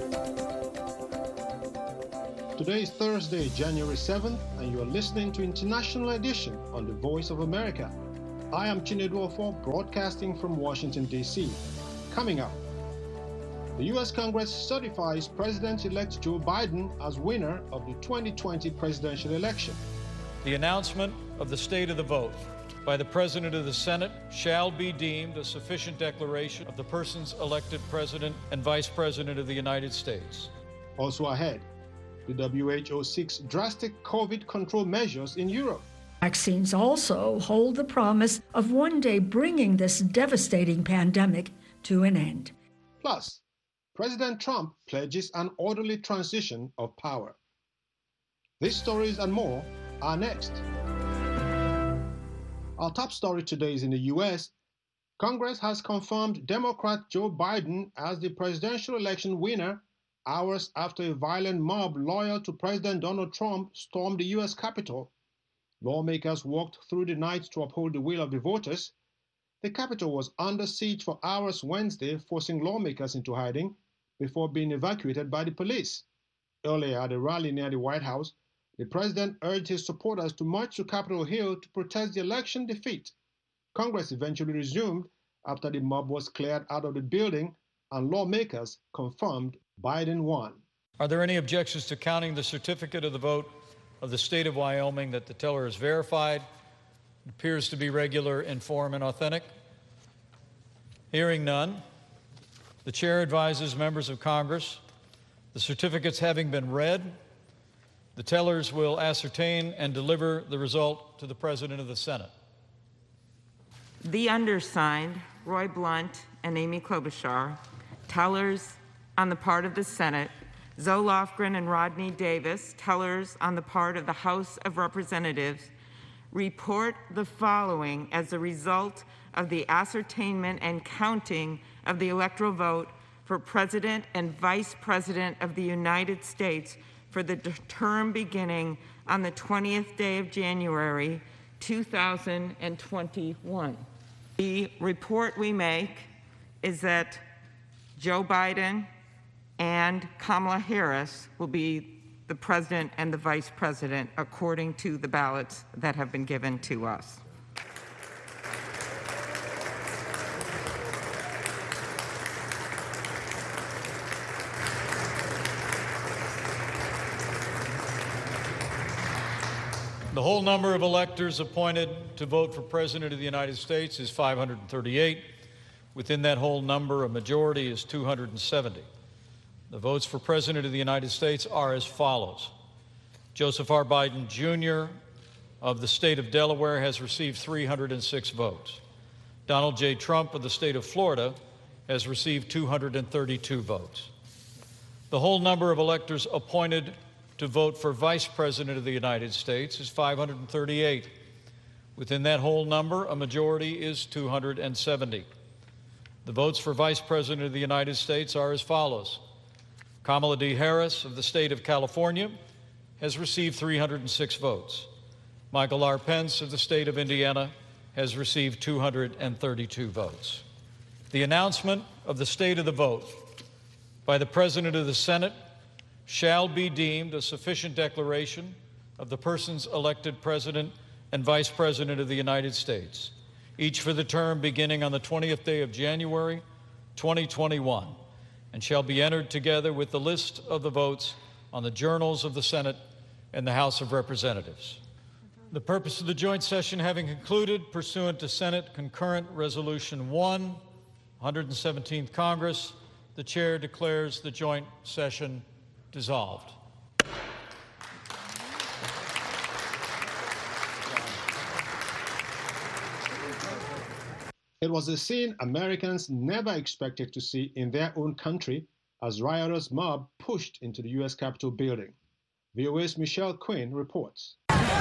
Today is Thursday, January 7th, and you are listening to International Edition on the Voice of America. I am Chinedu Ofo, broadcasting from Washington, D.C. Coming up, the U.S. Congress certifies President-elect Joe Biden as winner of the 2020 presidential election. The announcement of the state of the vote by the President of the Senate shall be deemed a sufficient declaration of the persons elected President and Vice President of the United States. Also ahead, the WHO seeks drastic COVID control measures in Europe. Vaccines also hold the promise of one day bringing this devastating pandemic to an end. Plus, President Trump pledges an orderly transition of power. These stories and more are next. Our top story today is in the U.S. Congress has confirmed Democrat Joe Biden as the presidential election winner hours after a violent mob loyal to President Donald Trump stormed the U.S. Capitol. Lawmakers walked through the night to uphold the will of the voters. The Capitol was under siege for hours Wednesday, forcing lawmakers into hiding before being evacuated by the police. Earlier at a rally near the White House, the president urged his supporters to march to Capitol Hill to protest the election defeat. Congress eventually resumed after the mob was cleared out of the building and lawmakers confirmed Biden won. Are there any objections to counting the certificate of the vote of the state of Wyoming that the teller is verified, appears to be regular in form and authentic? Hearing none, the chair advises members of Congress, the certificates having been read, the tellers will ascertain and deliver the result to the President of the Senate. The undersigned, Roy Blunt and Amy Klobuchar, tellers on the part of the Senate, Zoe Lofgren and Rodney Davis, tellers on the part of the House of Representatives, report the following as a result of the ascertainment and counting of the electoral vote for President and Vice President of the United States for the term beginning on the 20th day of January, 2021. The report we make is that Joe Biden and Kamala Harris will be the president and the vice president according to the ballots that have been given to us. The whole number of electors appointed to vote for President of the United States is 538. Within that whole number, a majority is 270. The votes for President of the United States are as follows. Joseph R. Biden, Jr. of the state of Delaware has received 306 votes. Donald J. Trump of the state of Florida has received 232 votes. The whole number of electors appointed to vote for Vice President of the United States is 538. Within that whole number, a majority is 270. The votes for Vice President of the United States are as follows. Kamala D. Harris of the state of California has received 306 votes. Michael R. Pence of the state of Indiana has received 232 votes. The announcement of the state of the vote by the President of the Senate shall be deemed a sufficient declaration of the persons elected President and Vice President of the United States, each for the term beginning on the 20th day of January, 2021, and shall be entered together with the list of the votes on the journals of the Senate and the House of Representatives. The purpose of the joint session having concluded, pursuant to Senate Concurrent Resolution 1, 117th Congress, the chair declares the joint session dissolved. It was a scene Americans never expected to see in their own country as riotous mob pushed into the U.S. Capitol building. VOA's Michelle Quinn reports.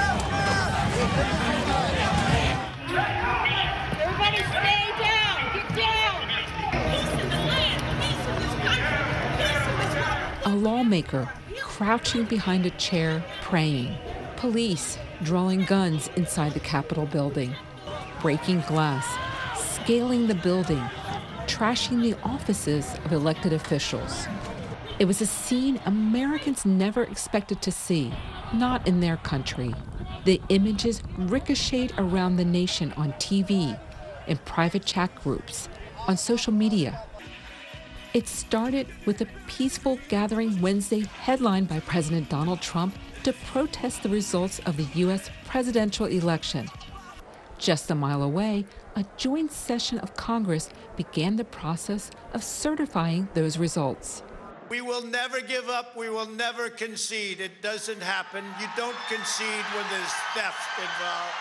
Everybody stay down! Get down! Peace in the land! Peace in this country! Peace in this country! A lawmaker crouching behind a chair praying. Police drawing guns inside the Capitol building. Breaking glass. Scaling the building. Trashing the offices of elected officials. It was a scene Americans never expected to see, not in their country. The images ricocheted around the nation on TV, in private chat groups, on social media. It started with a peaceful gathering Wednesday headlined by President Donald Trump to protest the results of the U.S. presidential election. Just a mile away, a joint session of Congress began the process of certifying those results. We will never give up. We will never concede. It doesn't happen. You don't concede when there's theft involved.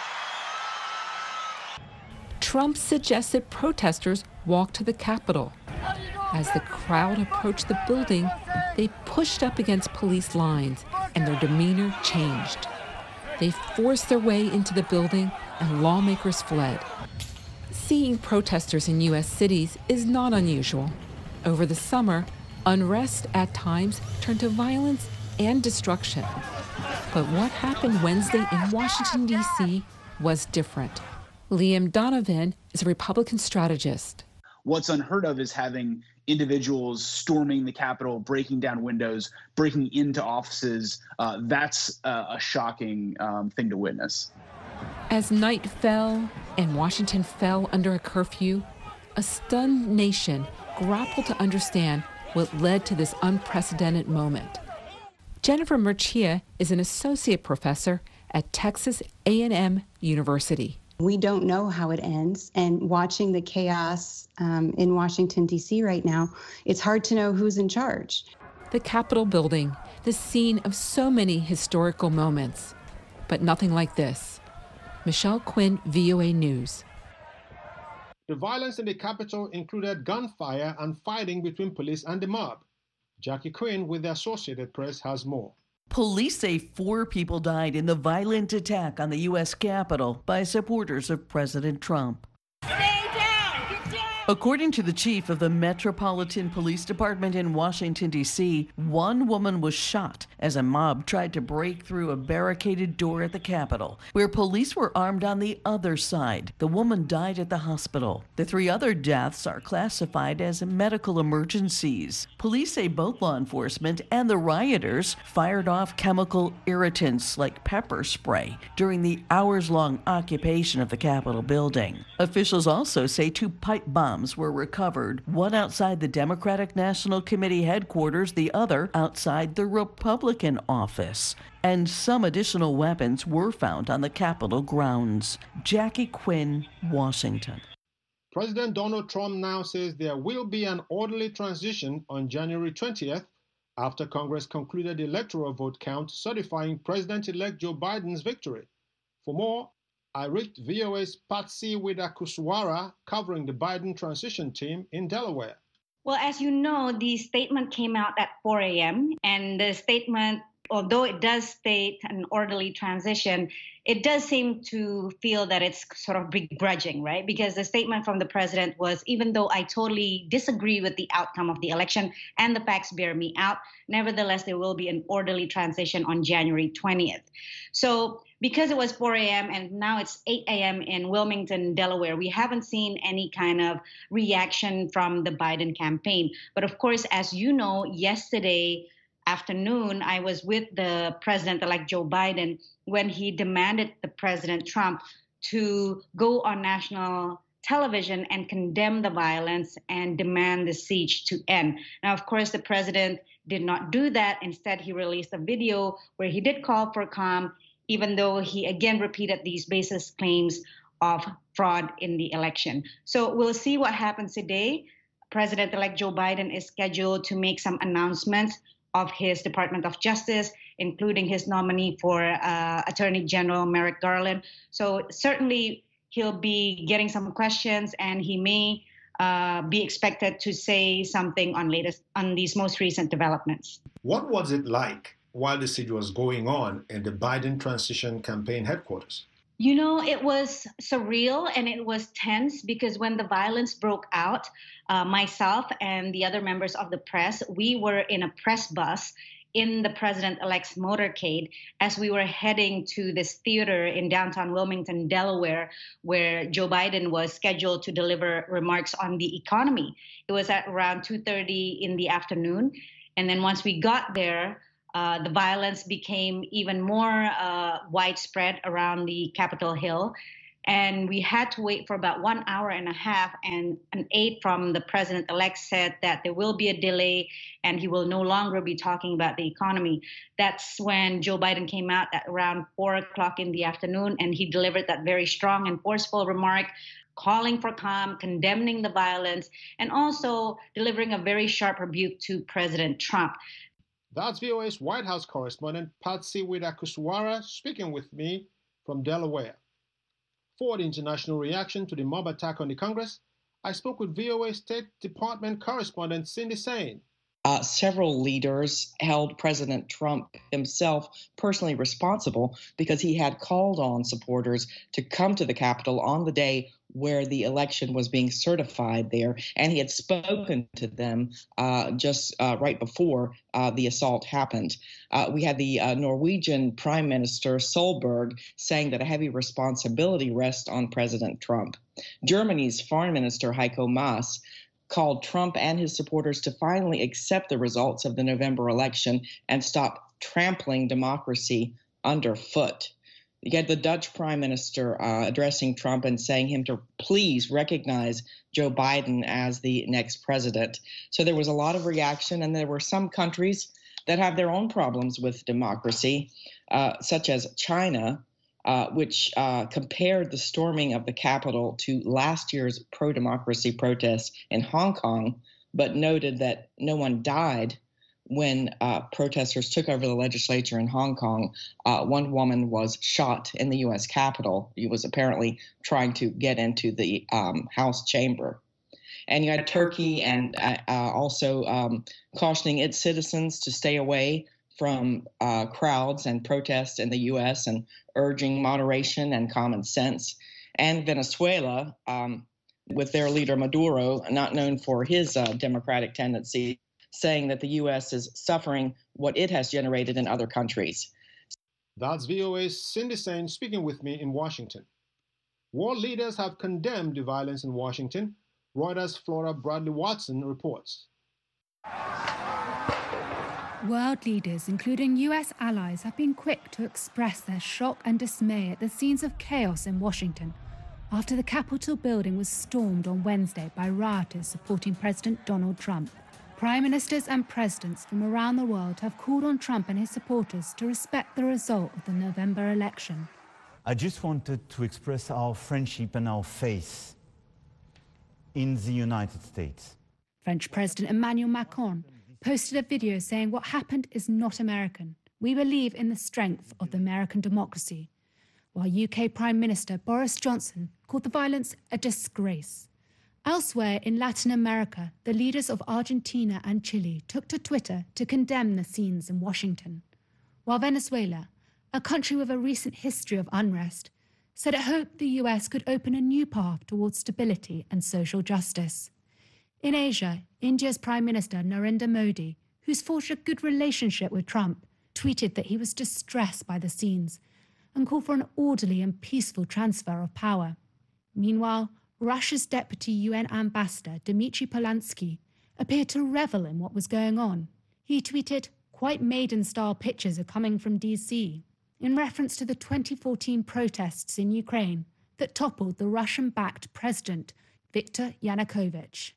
Trump suggested protesters walk to the Capitol. As the crowd approached the building, they pushed up against police lines, and their demeanor changed. They forced their way into the building, and lawmakers fled. Seeing protesters in U.S. cities is not unusual. Over the summer, unrest at times turned to violence and destruction. But what happened Wednesday in Washington, D.C. was different. Liam Donovan is a Republican strategist. What's unheard of is having individuals storming the Capitol, breaking down windows, breaking into offices. That's a shocking thing to witness. As night fell and Washington fell under a curfew, a stunned nation grappled to understand what led to this unprecedented moment. Jennifer Murcia is an associate professor at Texas A&M University. We don't know how it ends, and watching the chaos in Washington, D.C. right now, it's hard to know who's in charge. The Capitol building, the scene of so many historical moments, but nothing like this. Michelle Quinn, VOA News. The violence in the Capitol included gunfire and fighting between police and the mob. Jackie Quinn with the Associated Press has more. Police say 4 people died in the violent attack on the U.S. Capitol by supporters of President Trump. According to the chief of the Metropolitan Police Department in Washington, D.C., 1 woman was shot as a mob tried to break through a barricaded door at the Capitol, where police were armed on the other side. The woman died at the hospital. The 3 other deaths are classified as medical emergencies. Police say both law enforcement and the rioters fired off chemical irritants like pepper spray during the hours-long occupation of the Capitol building. Officials also say 2 pipe bombs were recovered, one outside the Democratic National Committee headquarters, the other outside the Republican office. And some additional weapons were found on the Capitol grounds. Jackie Quinn, Washington. President Donald Trump now says there will be an orderly transition on January 20th after Congress concluded the electoral vote count certifying President-elect Joe Biden's victory. For more, I reached VOA's Patsy Widakuswara covering the Biden transition team in Delaware. Well, as you know, the statement came out at 4 a.m. and the statement, although it does state an orderly transition, it does seem to feel that it's sort of begrudging, right? Because the statement from the president was, even though I totally disagree with the outcome of the election and the facts bear me out, nevertheless, there will be an orderly transition on January 20th. So because it was 4 a.m. and now it's 8 a.m. in Wilmington, Delaware, we haven't seen any kind of reaction from the Biden campaign. But of course, as you know, yesterday afternoon, I was with the president-elect Joe Biden when he demanded the President Trump to go on national television and condemn the violence and demand the siege to end. Now, of course, the president did not do that. Instead, he released a video where he did call for calm, even though he again repeated these baseless claims of fraud in the election. So we'll see what happens today. President-elect Joe Biden is scheduled to make some announcements of his Department of Justice, including his nominee for Attorney General Merrick Garland. So certainly he'll be getting some questions, and he may be expected to say something on these most recent developments. What was it like while the siege was going on in the Biden transition campaign headquarters? You know, it was surreal and it was tense because when the violence broke out, myself and the other members of the press, we were in a press bus in the president-elect's motorcade as we were heading to this theater in downtown Wilmington, Delaware, where Joe Biden was scheduled to deliver remarks on the economy. It was at around 2:30 in the afternoon. And then once we got there, the violence became even more widespread around the Capitol Hill. And we had to wait for about 1.5 hours, and an aide from the president-elect said that there will be a delay and he will no longer be talking about the economy. That's when Joe Biden came out at around 4 o'clock in the afternoon, and he delivered that very strong and forceful remark, calling for calm, condemning the violence, and also delivering a very sharp rebuke to President Trump. That's VOA's White House correspondent Patsy Widakuswara speaking with me from Delaware. For the international reaction to the mob attack on the Congress, I spoke with VOA State Department correspondent Cindy Saine. Several leaders held President Trump himself personally responsible because he had called on supporters to come to the Capitol on the day where the election was being certified there, and he had spoken to them just right before the assault happened. We had the Norwegian Prime Minister Solberg saying that a heavy responsibility rests on President Trump. Germany's Foreign Minister Heiko Maas called Trump and his supporters to finally accept the results of the November election and stop trampling democracy underfoot. You had the Dutch Prime Minister addressing Trump and saying him to please recognize Joe Biden as the next president. So there was a lot of reaction, and there were some countries that have their own problems with democracy, such as China, which compared the storming of the Capitol to last year's pro-democracy protests in Hong Kong, but noted that no one died when protesters took over the legislature in Hong Kong. One woman was shot in the U.S. Capitol. He was apparently trying to get into the House chamber. And you had Turkey and also cautioning its citizens to stay away from crowds and protests in the U.S. and urging moderation and common sense. And Venezuela, with their leader Maduro, not known for his democratic tendency, saying that the U.S. is suffering what it has generated in other countries. That's VOA's Cindy Saine speaking with me in Washington. World leaders have condemned the violence in Washington. Reuters' Flora Bradley Watson reports. World leaders, including US allies, have been quick to express their shock and dismay at the scenes of chaos in Washington after the Capitol building was stormed on Wednesday by rioters supporting President Donald Trump. Prime ministers and presidents from around the world have called on Trump and his supporters to respect the result of the November election. I just wanted to express our friendship and our faith in the United States. French President Emmanuel Macron posted a video saying what happened is not American. We believe in the strength of the American democracy, while UK Prime Minister Boris Johnson called the violence a disgrace. Elsewhere in Latin America, the leaders of Argentina and Chile took to Twitter to condemn the scenes in Washington, while Venezuela, a country with a recent history of unrest, said it hoped the US could open a new path towards stability and social justice. In Asia, India's Prime Minister Narendra Modi, who's forged a good relationship with Trump, tweeted that he was distressed by the scenes and called for an orderly and peaceful transfer of power. Meanwhile, Russia's deputy UN ambassador, Dmitry Polansky, appeared to revel in what was going on. He tweeted, "Quite Maiden-style pictures are coming from DC," in reference to the 2014 protests in Ukraine that toppled the Russian-backed president, Viktor Yanukovych.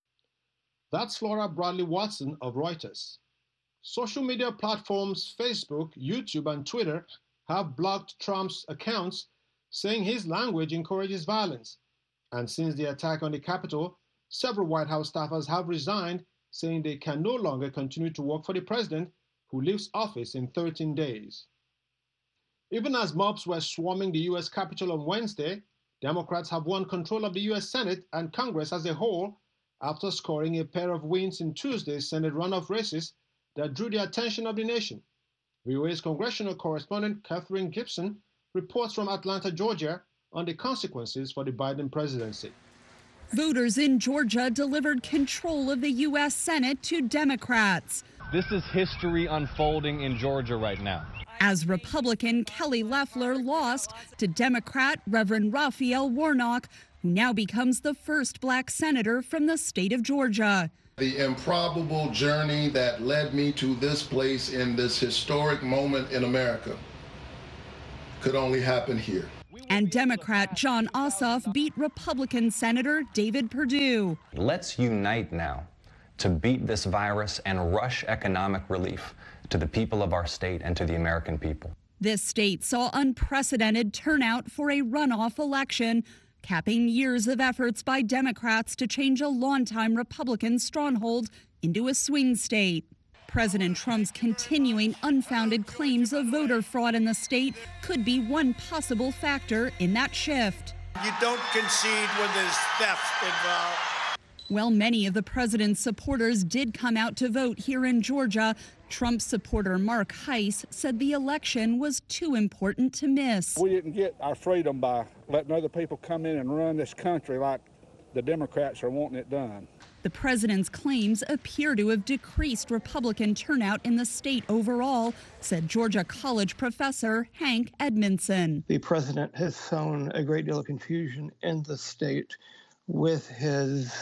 That's Flora Bradley Watson of Reuters. Social media platforms Facebook, YouTube, and Twitter have blocked Trump's accounts, saying his language encourages violence. And since the attack on the Capitol, several White House staffers have resigned, saying they can no longer continue to work for the president, who leaves office in 13 days. Even as mobs were swarming the U.S. Capitol on Wednesday, Democrats have won control of the U.S. Senate and Congress as a whole after scoring a pair of wins in Tuesday's Senate runoff races that drew the attention of the nation. VOA's congressional correspondent Catherine Gibson reports from Atlanta, Georgia, on the consequences for the Biden presidency. Voters in Georgia delivered control of the U.S. Senate to Democrats. This is history unfolding in Georgia right now. As Republican Kelly Loeffler lost to Democrat Reverend Raphael Warnock, who now becomes the first black senator from the state of Georgia. The improbable journey that led me to this place in this historic moment in America could only happen here. And Democrat Jon Ossoff beat Republican Senator David Perdue. Let's unite now to beat this virus and rush economic relief to the people of our state and to the American people. This state saw unprecedented turnout for a runoff election, capping years of efforts by Democrats to change a longtime Republican stronghold into a swing state. President Trump's continuing unfounded claims of voter fraud in the state could be one possible factor in that shift. You don't concede when there's theft involved. Well, many of the president's supporters did come out to vote here in Georgia. Trump supporter Mark Heiss said the election was too important to miss. We didn't get our freedom by letting other people come in and run this country like the Democrats are wanting it done. The president's claims appear to have decreased Republican turnout in the state overall, said Georgia College professor Hank Edmondson. The president has sown a great deal of confusion in the state with his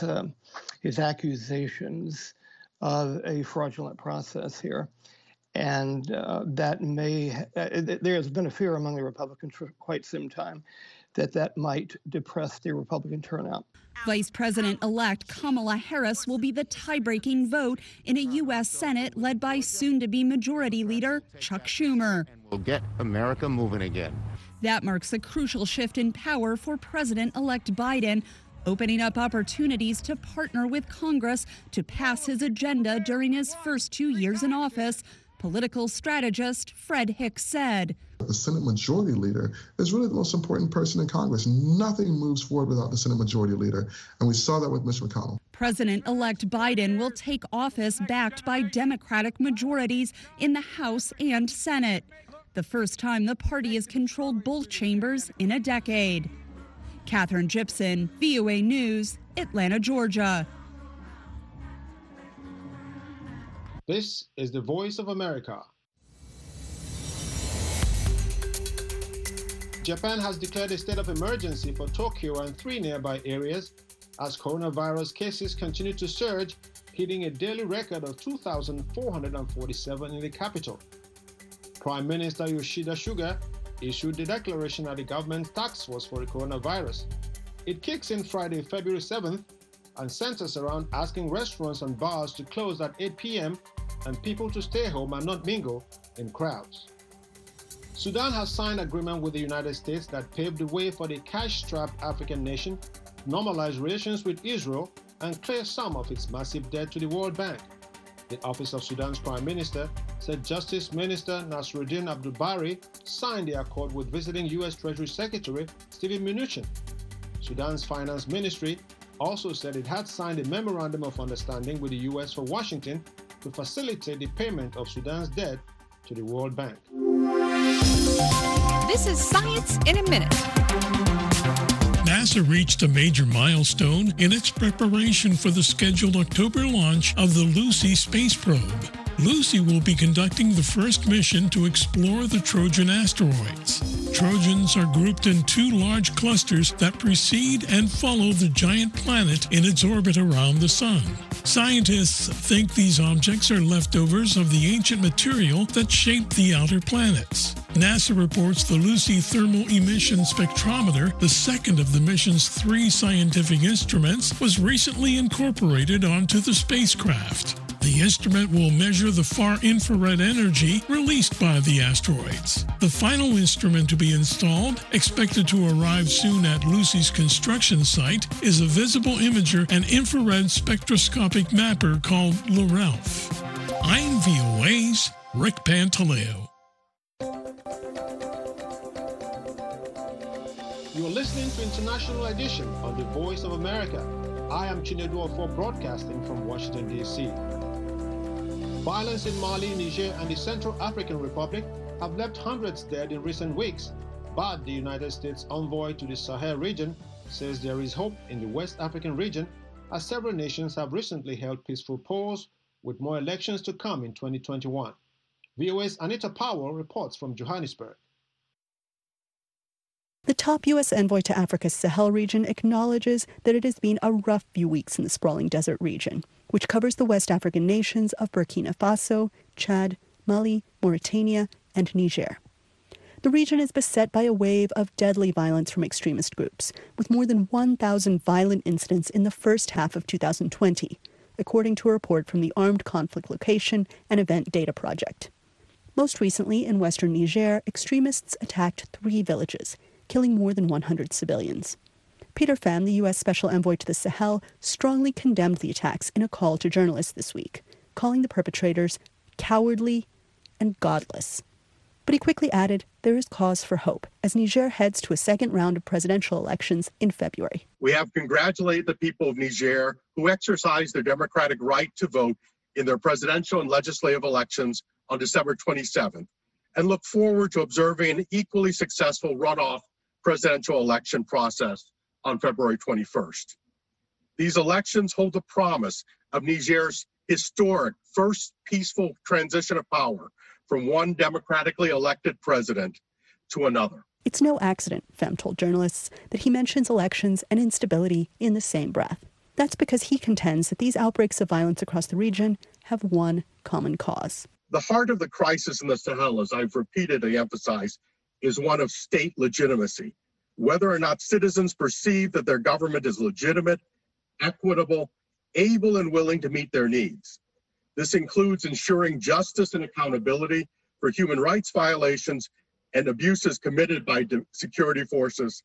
accusations of a fraudulent process here. And that may, there has been a fear among the Republicans for quite some time that might depress the Republican turnout. Vice President-elect Kamala Harris will be the tie-breaking vote in a U.S. Senate led by soon-to-be Majority Leader Chuck Schumer. We'll get America moving again. That marks a crucial shift in power for President-elect Biden, opening up opportunities to partner with Congress to pass his agenda during his first 2 years in office. Political strategist Fred Hicks said. The Senate Majority Leader is really the most important person in Congress. Nothing moves forward without the Senate Majority Leader, and we saw that with Mitch McConnell. President-elect Biden will take office backed by Democratic majorities in the House and Senate, the first time the party has controlled both chambers in a decade. Catherine Gibson, VOA News, Atlanta, Georgia. This is the Voice of America. Japan has declared a state of emergency for Tokyo and 3 nearby areas as coronavirus cases continue to surge, hitting a daily record of 2,447 in the capital. Prime Minister Yoshida Suga issued the declaration at the government's task force for the coronavirus. It kicks in Friday, February 7th, and centers around asking restaurants and bars to close at 8 p.m. and people to stay home and not mingle in crowds. Sudan has signed an agreement with the United States that paved the way for the cash-strapped African nation to normalize relations with Israel and clear some of its massive debt to the World Bank. The Office of Sudan's Prime Minister said Justice Minister Nasruddin Abdul-Bari signed the accord with visiting U.S. Treasury Secretary Steven Mnuchin. Sudan's Finance Ministry also said it had signed a memorandum of understanding with the U.S. for Washington to facilitate the payment of Sudan's debt to the World Bank. This is Science in a Minute. NASA reached a major milestone in its preparation for the scheduled October launch of the Lucy space probe. Lucy will be conducting the first mission to explore the Trojan asteroids. Trojans are grouped in 2 large clusters that precede and follow the giant planet in its orbit around the Sun. Scientists think these objects are leftovers of the ancient material that shaped the outer planets. NASA reports the Lucy Thermal Emission Spectrometer, the second of the mission's 3 scientific instruments, was recently incorporated onto the spacecraft. The instrument will measure the far-infrared energy released by the asteroids. The final instrument to be installed, expected to arrive soon at Lucy's construction site, is a visible imager and infrared spectroscopic mapper called LaRalph. I'm VOA's Rick Pantaleo. You are listening to International Edition on the Voice of America. I am Chinedu Ofo, broadcasting from Washington, D.C. Violence in Mali, Niger, and the Central African Republic have left hundreds dead in recent weeks, but the United States envoy to the Sahel region says there is hope in the West African region, as several nations have recently held peaceful polls, with more elections to come in 2021. VOA's Anita Powell reports from Johannesburg. The The top U.S. envoy to Africa's Sahel region acknowledges that it has been a rough few weeks in the sprawling desert region, which covers the West African nations of Burkina Faso, Chad, Mali, Mauritania, and Niger. The region is beset by a wave of deadly violence from extremist groups, with more than 1,000 violent incidents in the first half of 2020, according to a report from the Armed Conflict Location and Event Data Project. Most recently, in western Niger, extremists attacked 3 villages, killing more than 100 civilians. Peter Pham, the U.S. Special Envoy to the Sahel, strongly condemned the attacks in a call to journalists this week, calling the perpetrators cowardly and godless. But he quickly added there is cause for hope as Niger heads to a second round of presidential elections in February. We have congratulated the people of Niger who exercised their democratic right to vote in their presidential and legislative elections on December 27th and look forward to observing an equally successful runoff presidential election process on February 21st. These elections hold the promise of Niger's historic first peaceful transition of power from one democratically elected president to another. It's no accident, Pham told journalists, that he mentions elections and instability in the same breath. That's because he contends that these outbreaks of violence across the region have one common cause. The heart of the crisis in the Sahel, as I've repeatedly emphasized, is one of state legitimacy. Whether or not citizens perceive that their government is legitimate, equitable, able and willing to meet their needs. This includes ensuring justice and accountability for human rights violations and abuses committed by security forces.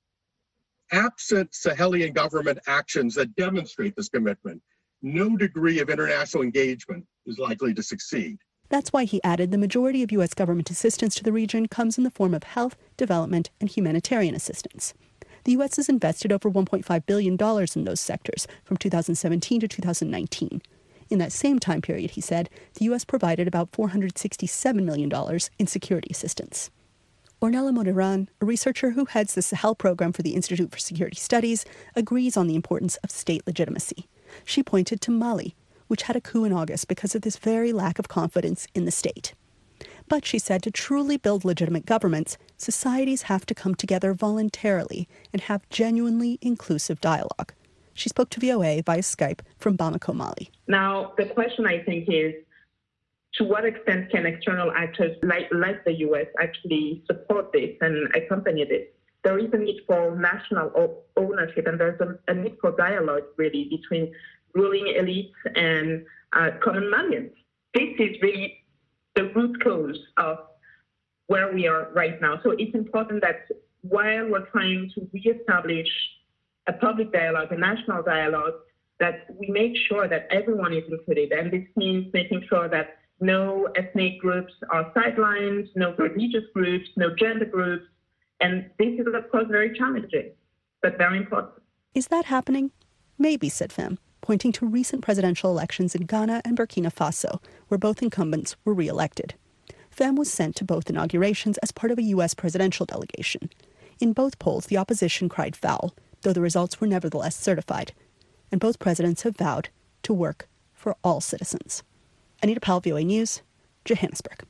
Absent Sahelian government actions that demonstrate this commitment, no degree of international engagement is likely to succeed. That's why he added the majority of U.S. government assistance to the region comes in the form of health, development, and humanitarian assistance. The U.S. has invested over $1.5 billion in those sectors from 2017 to 2019. In that same time period, he said, the U.S. provided about $467 million in security assistance. Ornella Modiran, a researcher who heads the Sahel program for the Institute for Security Studies, agrees on the importance of state legitimacy. She pointed to Mali, which had a coup in August because of this very lack of confidence in the state. But she said to truly build legitimate governments, societies have to come together voluntarily and have genuinely inclusive dialogue. She spoke to VOA via Skype from Bamako, Mali. Now, the question, I think, is to what extent can external actors like the U.S. actually support this and accompany this? There is a need for national ownership, and there's a need for dialogue, really, between ruling elites and common Malians. This is really the root cause of where we are right now. So it's important that while we're trying to reestablish a public dialogue, a national dialogue, that we make sure that everyone is included. And this means making sure that no ethnic groups are sidelined, no religious groups, no gender groups. And this is, of course, very challenging, but very important. Is that happening? Maybe, said Pham, pointing to recent presidential elections in Ghana and Burkina Faso, where both incumbents were re-elected. Pham was sent to both inaugurations as part of a U.S. presidential delegation. In both polls, the opposition cried foul, though the results were nevertheless certified. And both presidents have vowed to work for all citizens. Anita Powell, VOA News, Johannesburg.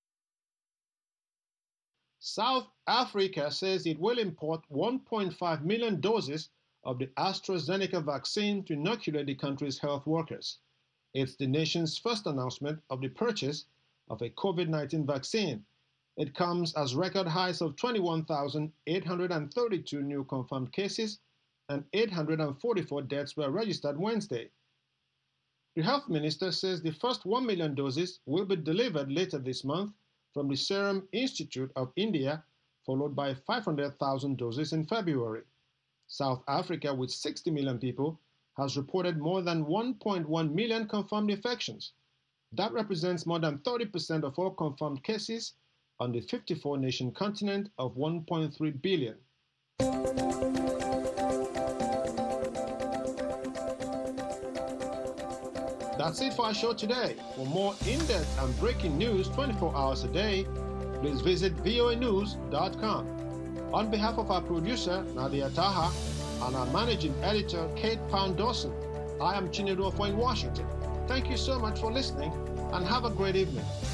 South Africa says it will import 1.5 million doses of the AstraZeneca vaccine to inoculate the country's health workers. It's the nation's first announcement of the purchase of a COVID-19 vaccine. It comes as record highs of 21,832 new confirmed cases and 844 deaths were registered Wednesday. The health minister says the first 1 million doses will be delivered later this month from the Serum Institute of India, followed by 500,000 doses in February. South Africa, with 60 million people, has reported more than 1.1 million confirmed infections. That represents more than 30% of all confirmed cases on the 54-nation continent of 1.3 billion. That's it for our show today. For more in-depth and breaking news 24 hours a day, please visit voanews.com. On behalf of our producer, Nadia Taha, and our managing editor, Kate Pound-Dawson, I am Chinedu Ofo in Washington. Thank you so much for listening, and have a great evening.